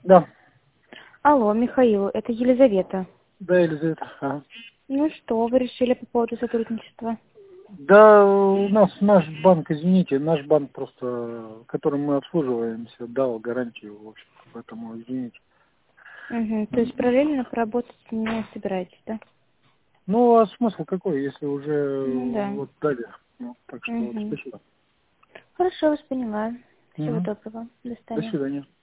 Да. Алло, Михаил, это Елизавета. Да, Елизавета. Ага. Ну что, вы решили по поводу сотрудничества? Да, у нас наш банк, извините, наш банк просто, которым мы обслуживаемся, дал гарантию, в общем, поэтому извините. Угу, то есть Мгм. параллельно поработать не собираетесь, да? Ну, а смысл какой, если уже Ну да. вот дали? Ну, так что вот Угу. спасибо. Хорошо, вас поняла. Всего Мгм. доброго. До До свидания. свидания.